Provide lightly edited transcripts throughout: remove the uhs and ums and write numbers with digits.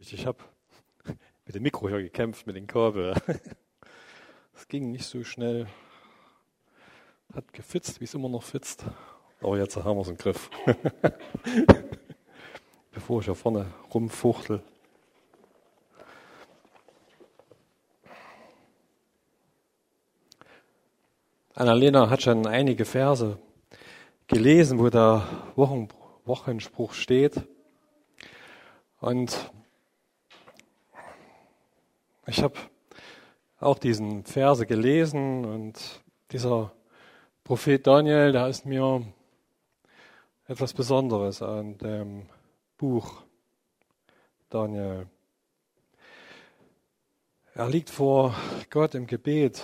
entschuldigt, ich habe mit dem Mikro hier gekämpft, mit den Kabel. Es ging nicht so schnell. Hat gefitzt, wie es immer noch fitzt. Aber jetzt haben wir es im Griff. Bevor ich hier vorne rumfuchtel. Annalena hat schon einige Verse gelesen, wo der Wochenspruch steht. Und ich habe auch diesen Verse gelesen und dieser Prophet Daniel, der ist mir etwas Besonderes an dem Buch Daniel. Er liegt vor Gott im Gebet.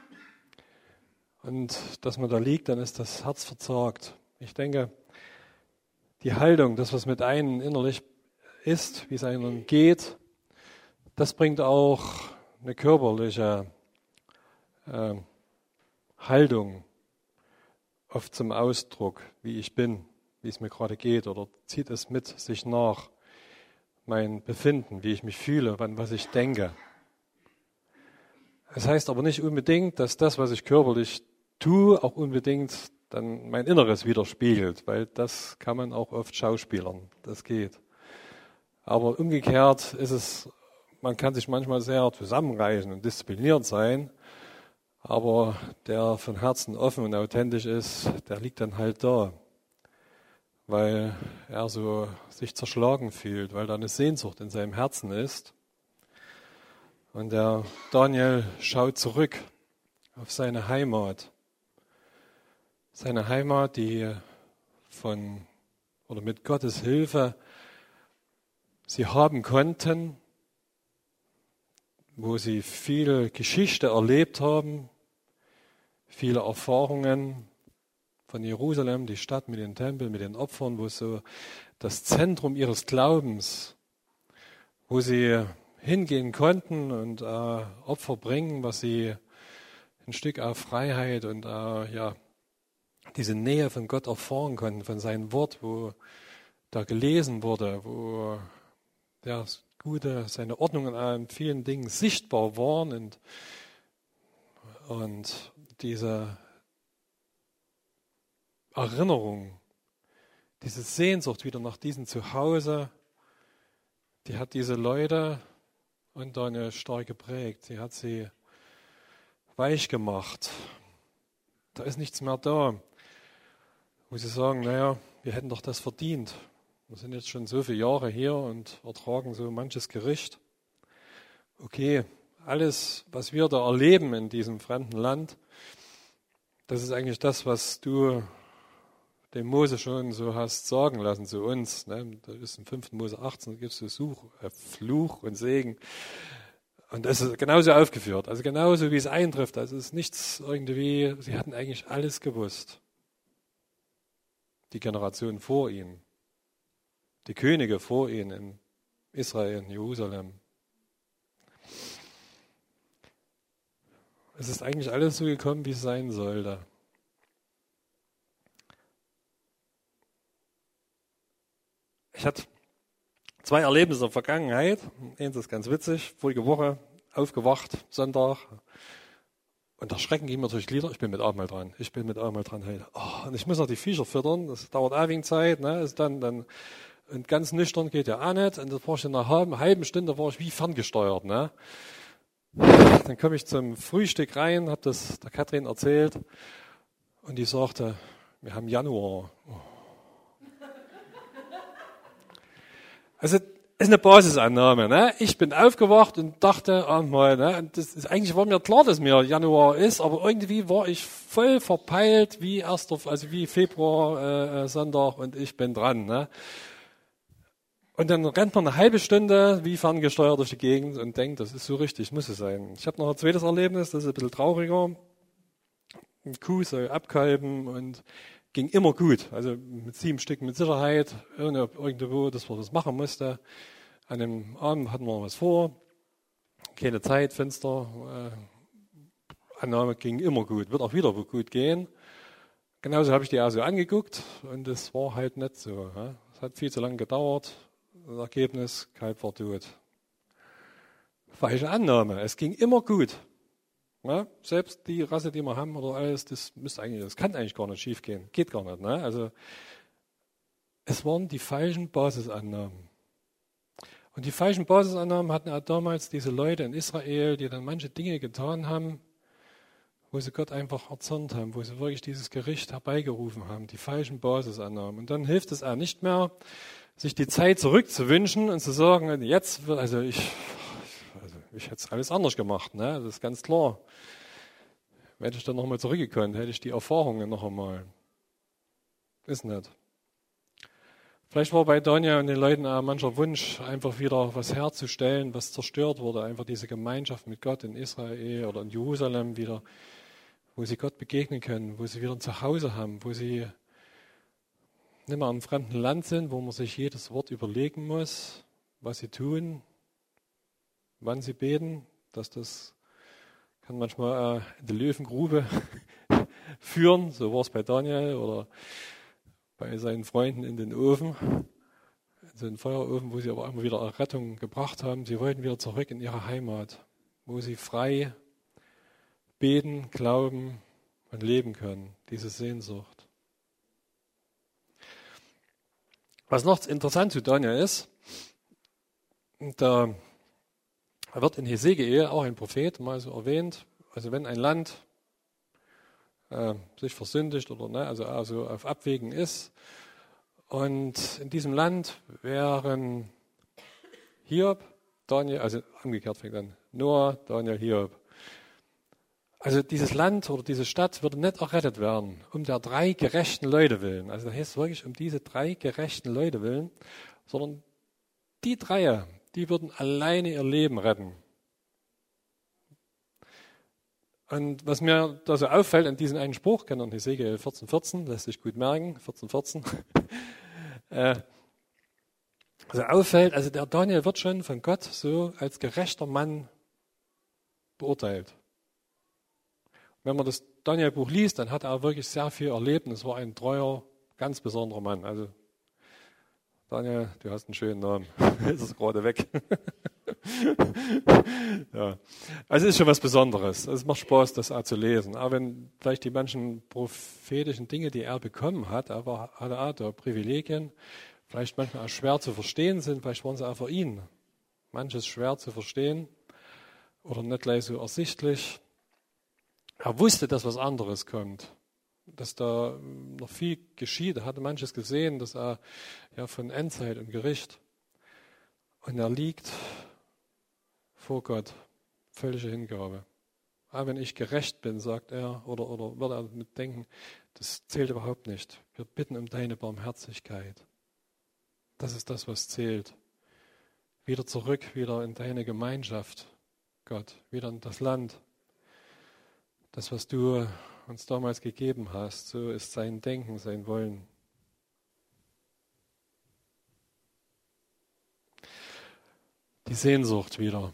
Und dass man da liegt, dann ist das Herz verzagt. Ich denke, die Haltung, das, was mit einem innerlich ist, wie es einem geht, das bringt auch eine körperliche Haltung oft zum Ausdruck, wie ich bin, wie es mir gerade geht, oder zieht es mit sich nach, mein Befinden, wie ich mich fühle, was ich denke. Das heißt aber nicht unbedingt, dass das, was ich körperlich tue, auch unbedingt dann mein Inneres widerspiegelt, weil das kann man auch oft schauspielern, das geht. Aber umgekehrt ist es, man kann sich manchmal sehr zusammenreißen und diszipliniert sein, aber der von Herzen offen und authentisch ist, der liegt dann halt da, weil er so sich zerschlagen fühlt, weil da eine Sehnsucht in seinem Herzen ist. Und der Daniel schaut zurück auf seine Heimat. Seine Heimat, die mit Gottes Hilfe sie haben konnten, wo sie viel Geschichte erlebt haben, viele Erfahrungen von Jerusalem, die Stadt mit den Tempeln, mit den Opfern, wo so das Zentrum ihres Glaubens, wo sie hingehen konnten und Opfer bringen, was sie ein Stück auf Freiheit und diese Nähe von Gott erfahren konnten, von seinem Wort, wo da gelesen wurde, wo das Gute, seine Ordnungen an vielen Dingen sichtbar waren und diese Erinnerung, diese Sehnsucht wieder nach diesem Zuhause, die hat diese Leute und Daniel stark geprägt. Sie hat sie weich gemacht. Da ist nichts mehr da, wo sie sagen, naja, wir hätten doch das verdient. Wir sind jetzt schon so viele Jahre hier und ertragen so manches Gericht. Okay, alles, was wir da erleben in diesem fremden Land, das ist eigentlich das, was du dem Mose schon so hast sagen lassen zu uns. Ne? Da ist im 5. Mose 18, da gibt es so Fluch und Segen. Und das ist genauso aufgeführt, also genauso wie es eintrifft. Also es ist nichts irgendwie, sie hatten eigentlich alles gewusst. Die Generation vor ihnen, die Könige vor ihnen in Israel, in Jerusalem. Es ist eigentlich alles so gekommen, wie es sein sollte. Ich hatte 2 Erlebnisse in der Vergangenheit. Eins ist ganz witzig. Vorige Woche aufgewacht, Sonntag. Und der Schrecken ging mir durch die Glieder. Ich bin mit Abendmahl dran heute. Oh, und ich muss noch die Viecher füttern. Das dauert auch wegen Zeit. Ne? Ist dann, und ganz nüchtern geht ja auch nicht. Und das war ich in einer halben Stunde war ich wie ferngesteuert. Ne? Dann komme ich zum Frühstück rein, habe das der Katrin erzählt. Und die sagte, wir haben Januar. Oh. Also ist eine Basisannahme. Ne? Ich bin aufgewacht und dachte, eigentlich war mir klar, dass mir Januar ist, aber irgendwie war ich voll verpeilt wie Februar, Sonntag und ich bin dran. Ne? Und dann rennt man eine halbe Stunde wie ferngesteuert durch die Gegend und denkt, das ist so richtig, muss es sein. Ich habe noch ein zweites Erlebnis, das ist ein bisschen trauriger. Eine Kuh soll abkalben und ging immer gut, also mit 7 Stück mit Sicherheit, irgendwo, dass man das machen musste. An dem Abend hatten wir was vor, keine Zeit, Fenster, Annahme ging immer gut, wird auch wieder gut gehen. Genauso habe ich die auch so angeguckt und es war halt nicht so. Es hat viel zu lange gedauert, das Ergebnis, Kalb war tot. Falsche Annahme. Es ging immer gut. Ja, selbst die Rasse, die wir haben oder alles, das kann eigentlich gar nicht schief gehen. Geht gar nicht. Ne? Also es waren die falschen Basisannahmen. Und die falschen Basisannahmen hatten auch damals diese Leute in Israel, die dann manche Dinge getan haben, wo sie Gott einfach erzürnt haben, wo sie wirklich dieses Gericht herbeigerufen haben, die falschen Basisannahmen. Und dann hilft es auch nicht mehr, sich die Zeit zurückzuwünschen und zu sagen, jetzt, ich hätte es alles anders gemacht, ne? Das ist ganz klar. Hätte ich dann nochmal zurückgekommen, hätte ich die Erfahrungen noch einmal. Ist nicht. Vielleicht war bei Daniel und den Leuten auch mancher Wunsch, einfach wieder was herzustellen, was zerstört wurde. Einfach diese Gemeinschaft mit Gott in Israel oder in Jerusalem wieder, wo sie Gott begegnen können, wo sie wieder ein Zuhause haben, wo sie nicht mehr im fremden Land sind, wo man sich jedes Wort überlegen muss, was sie tun, wann sie beten. Das kann manchmal in die Löwengrube führen. So war es bei Daniel oder bei seinen Freunden in den Ofen, in so einen Feuerofen, wo sie aber immer wieder Rettung gebracht haben. Sie wollten wieder zurück in ihre Heimat, wo sie frei beten, glauben und leben können. Diese Sehnsucht. Was noch interessant zu Daniel ist, da wird in Hesekiel auch ein Prophet mal so erwähnt, also wenn ein Land sich versündigt oder ne, also auf Abwägen ist und in diesem Land wären Hiob, Daniel, also umgekehrt fängt an, Noah, Daniel, Hiob. Also dieses Land oder diese Stadt würde nicht errettet werden, um der 3 gerechten Leute willen. Also da heißt es wirklich um diese 3 gerechten Leute willen, sondern die 3, die würden alleine ihr Leben retten. Und was mir da so auffällt an diesem einen Spruch, kennt ihr Hesekiel 14,14, lässt sich gut merken, 14,14. Also auffällt, also der Daniel wird schon von Gott so als gerechter Mann beurteilt. Wenn man das Daniel-Buch liest, dann hat er wirklich sehr viel erlebt und es war ein treuer, ganz besonderer Mann. Also Daniel, du hast einen schönen Namen. Ist es gerade weg. Ja. Also es ist schon was Besonderes. Es macht Spaß, das auch zu lesen. Aber wenn vielleicht die manchen prophetischen Dinge, die er bekommen hat, aber hat er auch da Privilegien, vielleicht manchmal auch schwer zu verstehen sind, vielleicht waren sie auch für ihn manches schwer zu verstehen oder nicht gleich so ersichtlich. Er wusste, dass was anderes kommt, dass da noch viel geschieht. Er hatte manches gesehen, dass er von Endzeit und Gericht. Und er liegt vor Gott, völlige Hingabe. Aber wenn ich gerecht bin, sagt er, oder wird er mit denken, das zählt überhaupt nicht. Wir bitten um deine Barmherzigkeit. Das ist das, was zählt. Wieder zurück, wieder in deine Gemeinschaft, Gott, wieder in das Land. Das, was du uns damals gegeben hast, so ist sein Denken, sein Wollen. Die Sehnsucht wieder.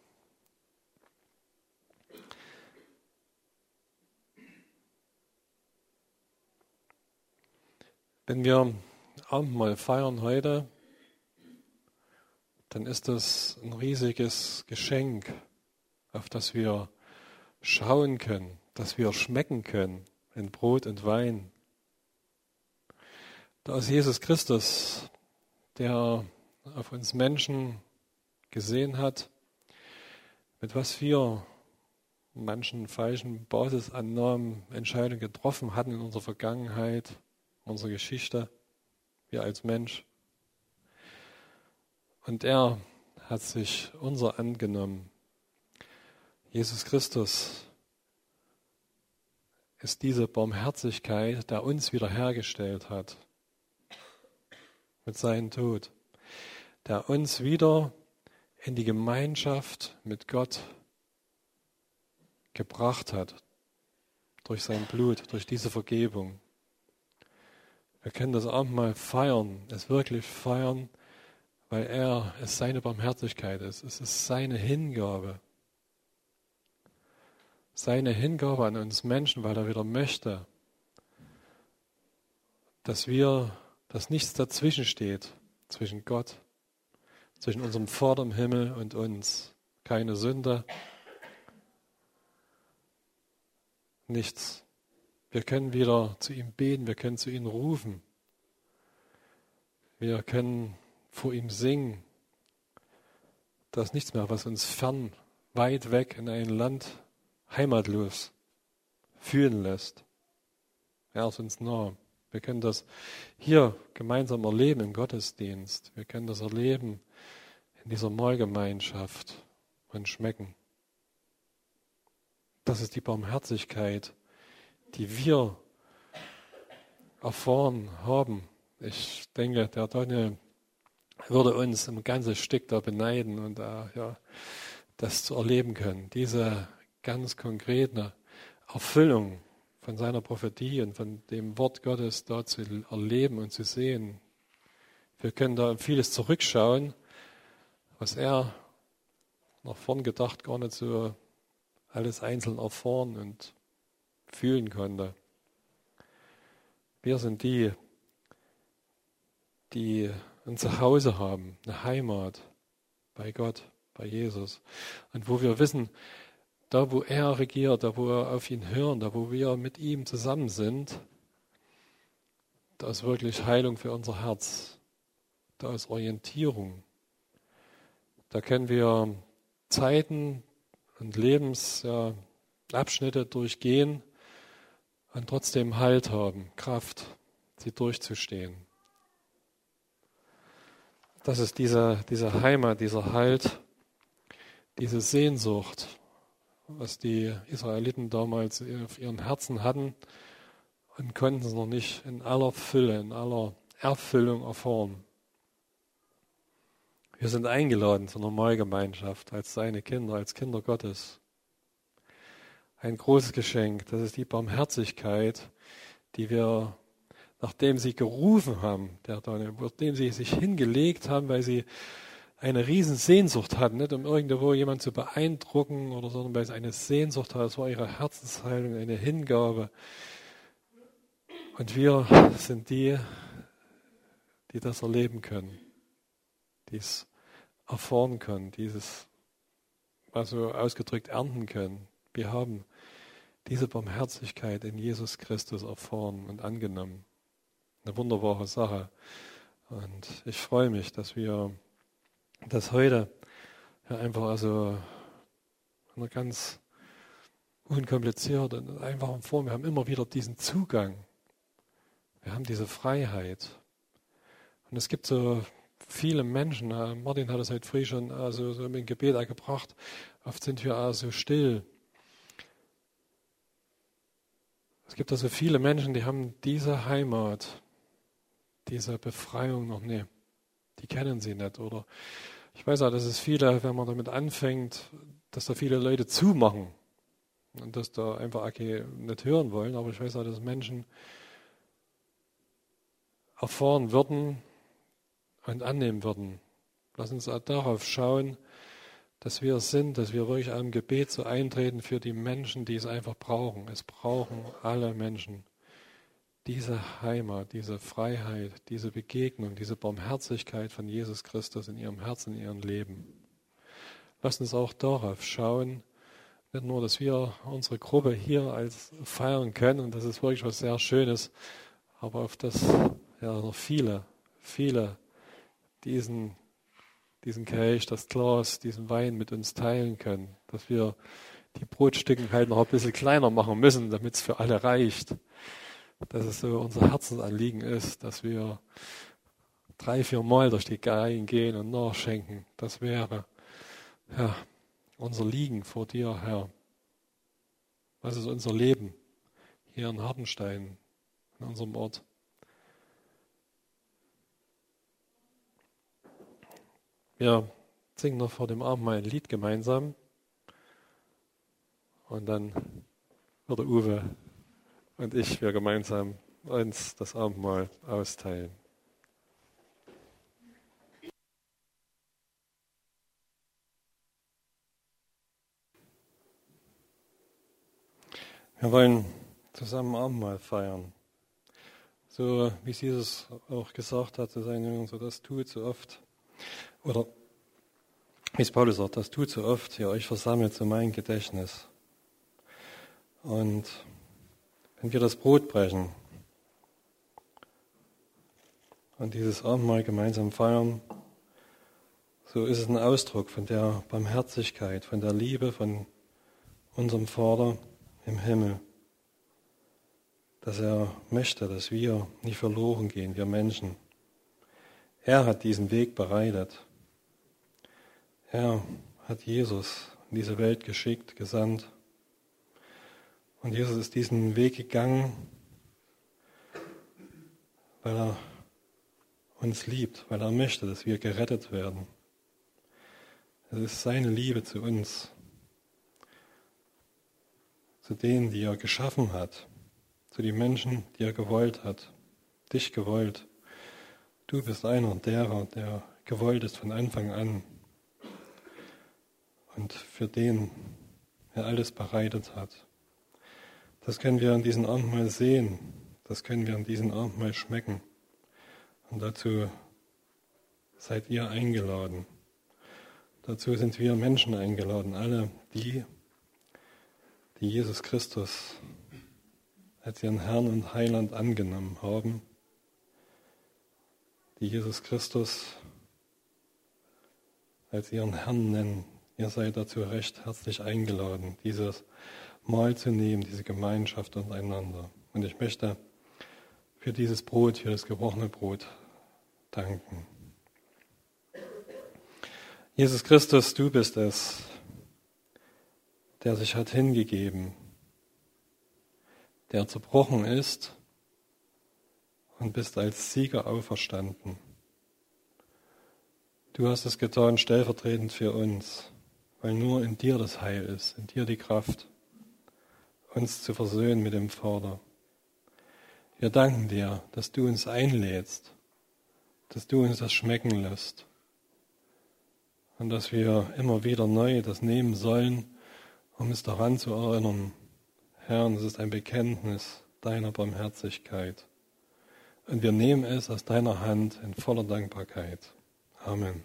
Wenn wir Abendmahl feiern heute, dann ist das ein riesiges Geschenk, auf das wir schauen können, das wir schmecken können in Brot und Wein. Da ist Jesus Christus, der auf uns Menschen gesehen hat, mit was wir manchen falschen Basisannahmen, Entscheidungen getroffen hatten in unserer Vergangenheit, unserer Geschichte, wir als Mensch. Und er hat sich unser angenommen. Jesus Christus ist diese Barmherzigkeit, der uns wiederhergestellt hat mit seinem Tod, der uns wieder in die Gemeinschaft mit Gott gebracht hat, durch sein Blut, durch diese Vergebung. Wir können das Abendmahl feiern, es wirklich feiern, weil es seine Barmherzigkeit ist. Es ist seine Hingabe. Seine Hingabe an uns Menschen, weil er wieder möchte, dass nichts dazwischen steht, zwischen Gott, zwischen unserem Vater im Himmel und uns. keine Sünde, nichts. Wir können wieder zu ihm beten, wir können zu ihm rufen. Wir können vor ihm singen. Da ist nichts mehr, was uns fern, weit weg in ein Land heimatlos fühlen lässt. Er ist uns nah. Wir können das hier gemeinsam erleben im Gottesdienst. Wir können das erleben in dieser Mahlgemeinschaft und schmecken. Das ist die Barmherzigkeit, die wir erfahren haben. Ich denke, der Daniel würde uns ein ganzes Stück da beneiden und das zu erleben können. Diese ganz konkrete Erfüllung von seiner Prophetie und von dem Wort Gottes da zu erleben und zu sehen. Wir können da vieles zurückschauen, was er nach vorn gedacht gar nicht so alles einzeln erfahren und fühlen konnte. Wir sind die ein Zuhause haben, eine Heimat bei Gott, bei Jesus. Und wo wir wissen, da wo er regiert, da wo wir auf ihn hören, da wo wir mit ihm zusammen sind, da ist wirklich Heilung für unser Herz. Da ist Orientierung. Da können wir Zeiten und Lebensabschnitte durchgehen und trotzdem Halt haben, Kraft, sie durchzustehen. Das ist diese Heimat, dieser Halt, diese Sehnsucht, was die Israeliten damals auf ihren Herzen hatten und konnten es noch nicht in aller Fülle, in aller Erfüllung erfahren. Wir sind eingeladen zur Normalgemeinschaft als seine Kinder, als Kinder Gottes. Ein großes Geschenk, das ist die Barmherzigkeit, die wir, nachdem sie gerufen haben, nachdem sie sich hingelegt haben, weil sie eine riesen Sehnsucht hatten, nicht um irgendwo jemanden zu beeindrucken, sondern weil sie eine Sehnsucht hatten, es war ihre Herzenshaltung, eine Hingabe. Und wir sind die das erleben können, die es erfahren können, dieses, also ausgedrückt, ernten können. Wir haben diese Barmherzigkeit in Jesus Christus erfahren und angenommen. Eine wunderbare Sache. Und ich freue mich, dass wir das heute einfach in einer ganz unkomplizierten und einfachen Form, wir haben immer wieder diesen Zugang. Wir haben diese Freiheit. Und es gibt so viele Menschen, Martin hat es heute früh schon so im Gebet gebracht, oft sind wir so still. Es gibt also viele Menschen, die haben diese Heimat, diese Befreiung noch nicht. Die kennen sie nicht. Oder ich weiß auch, dass es viele, wenn man damit anfängt, dass da viele Leute zumachen und dass da einfach nicht hören wollen. Aber ich weiß auch, dass Menschen erfahren würden und annehmen würden. Lass uns auch darauf schauen, dass wir es sind, dass wir wirklich am Gebet so eintreten für die Menschen, die es einfach brauchen. Es brauchen alle Menschen diese Heimat, diese Freiheit, diese Begegnung, diese Barmherzigkeit von Jesus Christus in ihrem Herzen, in ihrem Leben. Lasst uns auch darauf schauen, nicht nur, dass wir unsere Gruppe hier als feiern können und das ist wirklich was sehr Schönes, aber auf das noch viele diesen Kelch, das Glas, diesen Wein mit uns teilen können, dass wir die Brotstücken halt noch ein bisschen kleiner machen müssen, damit es für alle reicht. Dass es so unser Herzensanliegen ist, dass wir 3-4 Mal durch die Geigen gehen und nachschenken. Das wäre unser Liegen vor dir, Herr. Was ist unser Leben hier in Hartenstein, in unserem Ort? Wir singen noch vor dem Abendmahl ein Lied gemeinsam und dann wird Uwe und wir gemeinsam uns das Abendmahl austeilen. Wir wollen zusammen Abendmahl feiern. So wie Jesus auch gesagt hat zu seinen Jüngern, so das tut so oft. Oder wie es Paulus sagt, das tut so oft, ihr euch versammelt zu meinem Gedächtnis. Und wenn wir das Brot brechen und dieses Abendmahl gemeinsam feiern, so ist es ein Ausdruck von der Barmherzigkeit, von der Liebe von unserem Vater im Himmel, dass er möchte, dass wir nicht verloren gehen, wir Menschen. Er hat diesen Weg bereitet. Er hat Jesus in diese Welt geschickt, gesandt. Und Jesus ist diesen Weg gegangen, weil er uns liebt, weil er möchte, dass wir gerettet werden. Es ist seine Liebe zu uns, zu denen, die er geschaffen hat, zu den Menschen, die er gewollt hat, dich gewollt. Du bist einer derer, der gewollt ist von Anfang an und für den er alles bereitet hat. Das können wir an diesem Abendmahl sehen, das können wir an diesem Abendmahl schmecken. Und dazu seid ihr eingeladen. Dazu sind wir Menschen eingeladen, alle die Jesus Christus als ihren Herrn und Heiland angenommen haben, die Jesus Christus als ihren Herrn nennen. Ihr seid dazu recht herzlich eingeladen, dieses Mahl zu nehmen, diese Gemeinschaft untereinander. Und ich möchte für dieses Brot, für das gebrochene Brot danken. Jesus Christus, du bist es, der sich hat hingegeben, der zerbrochen ist und bist als Sieger auferstanden. Du hast es getan stellvertretend für uns, weil nur in dir das Heil ist, in dir die Kraft, uns zu versöhnen mit dem Vater. Wir danken dir, dass du uns einlädst, dass du uns das schmecken lässt und dass wir immer wieder neu das nehmen sollen, um es daran zu erinnern. Herr, es ist ein Bekenntnis deiner Barmherzigkeit. Und wir nehmen es aus deiner Hand in voller Dankbarkeit. Amen.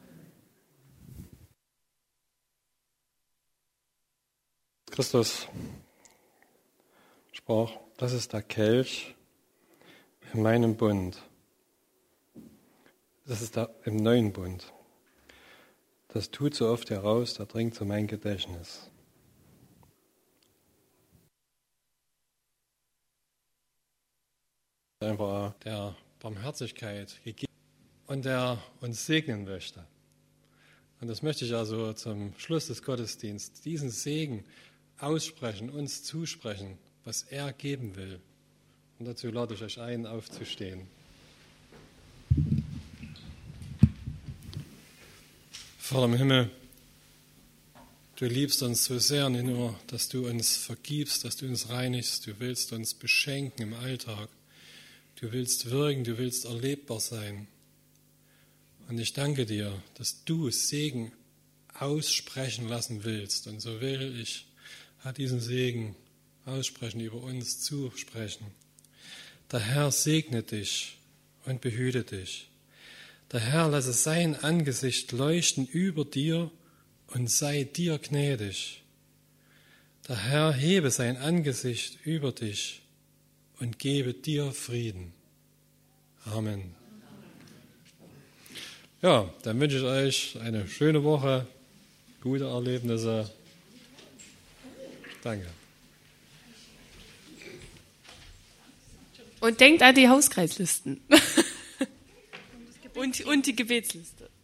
Christus sprach, das ist der Kelch in meinem Bund. Das ist im neuen Bund. Das tut so oft heraus, da dringt so mein Gedächtnis. Einfach der Barmherzigkeit gegeben und der uns segnen möchte. Und das möchte ich also zum Schluss des Gottesdienstes, diesen Segen aussprechen, uns zusprechen, was er geben will. Und dazu lade ich euch ein, aufzustehen. Vater im Himmel, du liebst uns so sehr, nicht nur, dass du uns vergibst, dass du uns reinigst, du willst uns beschenken im Alltag. Du willst wirken, du willst erlebbar sein. Und ich danke dir, dass du Segen aussprechen lassen willst. Und so will ich diesen Segen aussprechen, über uns zusprechen. Der Herr segne dich und behüte dich. Der Herr lasse sein Angesicht leuchten über dir und sei dir gnädig. Der Herr hebe sein Angesicht über dich und gebe dir Frieden. Amen. Ja, dann wünsche ich euch eine schöne Woche, gute Erlebnisse. Danke. Und denkt an die Hauskreislisten und die Gebetsliste.